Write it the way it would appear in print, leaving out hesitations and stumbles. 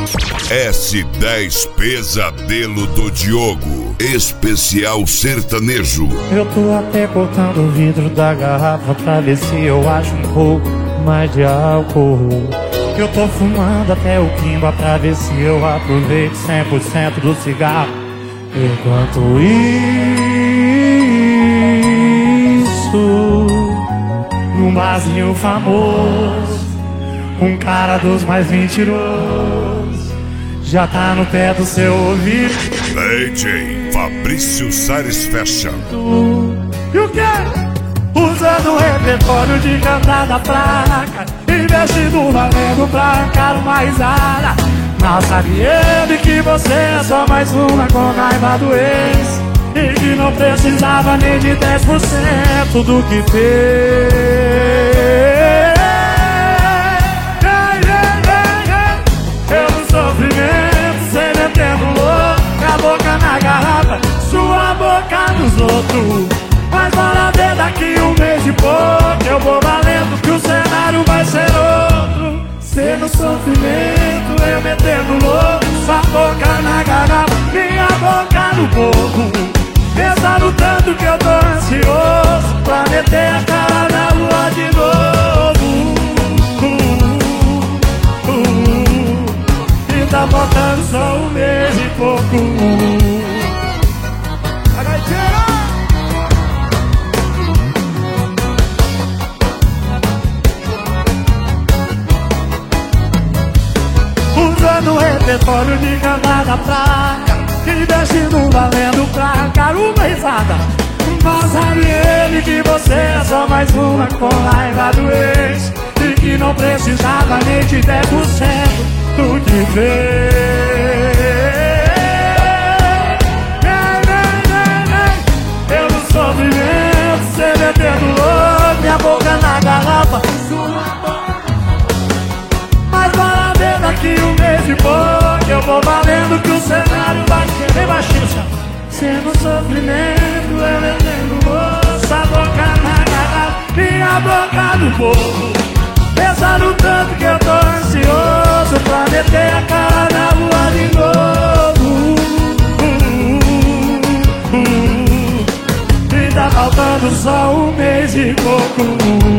S10 Pesadelo do Diogo, especial sertanejo. Eu tô até cortando o vidro da garrafa pra ver se eu acho um pouco mais de álcool. Eu tô fumando até o quimba pra ver se eu aproveito 100% do cigarro. Enquanto isso, num barzinho famoso, um cara dos mais mentirosos já tá no pé do seu ouvido. DJ Fabrício Sares Fashion. E o quê? Usando o repertório de cantar da placa, investindo valendo pra arrancar uma risada. Mal sabe ele que você é só mais uma com raiva do ex, e que não precisava nem de 10% do que fez. Pelo sofrimento, cê metendo louco, a boca na garrafa, sua boca nos outros. Mas bora ver daqui um mês e pouco, eu vou valendo que o cenário vai ser outro. Cê no sofrimento, eu metendo louco, sua boca na garrafa, minha boca no boco. Pensando tanto que eu tô ansioso pra meter a cara na lua de novo. E tá faltando só um mês e pouco. Usando o repertório de cantar da placa, investindo valendo pra arrancar uma risada. Mas sabe ele que você é só mais uma com raiva do ex, e que não precisava nem de 10% do que fez. Pelo sofrimento, cê metendo louco, minha boca na garrafa, sua boca. Mas bora ver daqui um mês e pouco, eu vou valendo que o cenário vai ser bem baixinho. Cê no sofrimento, eu vendendo moço, a boca na garrafa, minha boca no povo. Pensando tanto que eu tô ansioso pra meter a cara na rua de novo. E tá faltando só um mês e pouco.